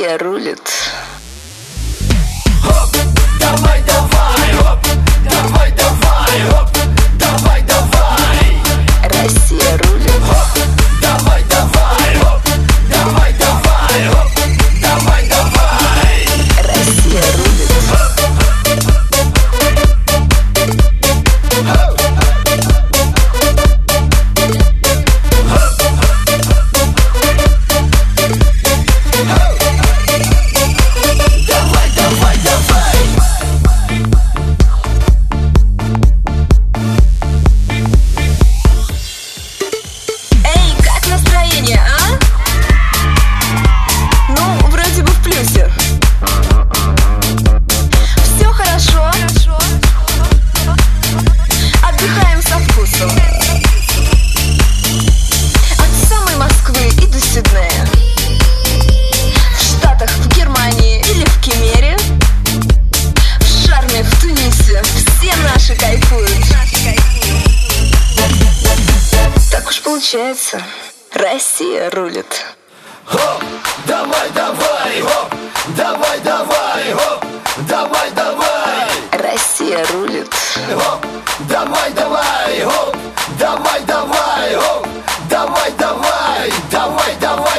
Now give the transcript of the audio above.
Россия рулит. Хоп, давай, давай, хоп, давай, давай, хоп, давай, давай. Россия рулит. Хоп, давай, давай, хоп, давай, давай, хоп, давай, давай. Россия рулит. От самой Москвы и до Сиднея, в Штатах, в Германии или в Кемере, в Шарме, в Тунисе, все наши кайфуют. Так уж получается, Россия рулит. Хоп, давай, давай, хоп, давай, давай, хоп, давай, давай. Россия рулит. Хоп, давай, давай, хоп, давай, давай, хоп, давай, давай, давай, давай.